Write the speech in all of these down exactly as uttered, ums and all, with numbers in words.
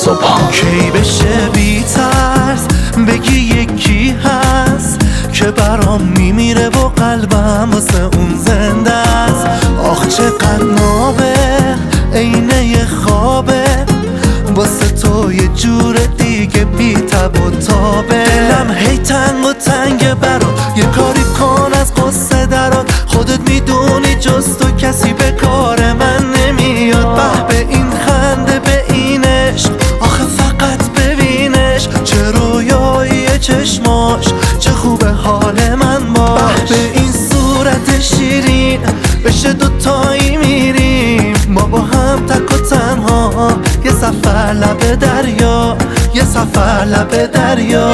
صبح. کی بشه بی ترس بگی یکی هست که برام میمیره و قلبم واسه اون زنده است. آخ چقدر نابه عینه یه خوابه، واسه تو یه جور دیگه بی تب و تابه. دلم هی تنگ و تنگه برات، یه کاری کن از قصه درات. خودت میدونی جز تو کسی به کار من نمیاد. به به این خنده به این عشق، آخه فقط ببینش چه رویایی چشماش، چه خوبه حال من باش. به این صورت شیرین بشه دوتایی میریم ما با هم تک و تنها، یه سفر لب دریا، یه سفر لب دریا.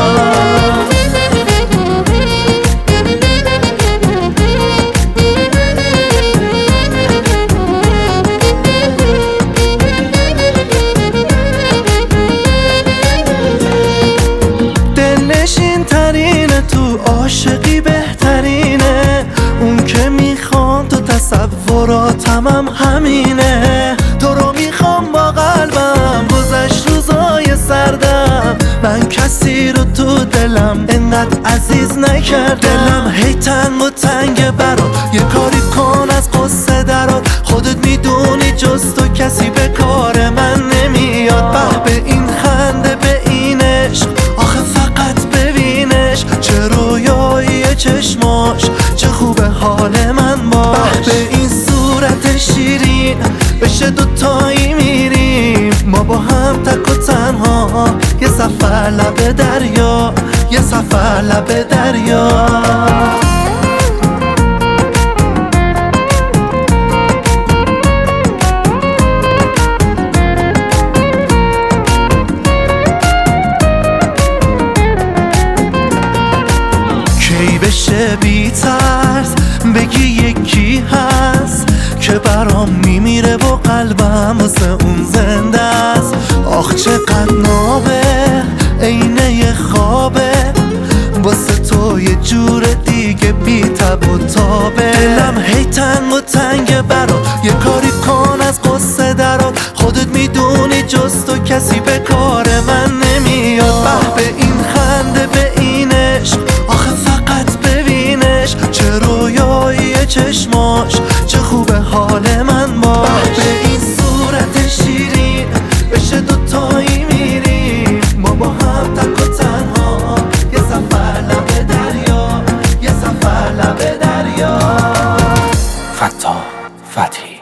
دلنشین ترینه تو عاشقی بهترینه، اون که میخوام تو تصوراتم هم همینه. تو رو میخوام با قلبم، گذشت روزای سردم، من کسی رو تو دلم انقدر عزیز نکردم. دلم هی تنگ و تنگه برات، یه کاری کن از قصه درات. خودت میدونی جز تو کسی به کار من نمیاد. به به این خنده به این عشق، آخه فقط ببینش چه رویایی چشماش، چه خوبه حال من باش. به این صورت شیرین بشه دوتایی میریم ما با هم تک و تنها، یه سفر لب دریا، یه سفر لب دریا. کی بشه بی ترس بگی یکی هست که برام میمیره و قلبم واسه اون زنده است. آخ چقدر نابه عینه یه خوابه، واسه تو یه جور دیگه بی تب و تابه. دلم هی تنگ و تنگه برات، یه کاری کن از قصه درات. خودت میدونی جز تو کسی به کار من نمیاد. به به این خنده به این عشق، آخه فقط ببینش چه رویایی چشماش، چه خوبه حال من باش. به این صورت شیرین بشه دوتایی میریم ما با هم تک و تنها، یه سفر لب دریا، یه سفر لب دریا. فتاح فتحی.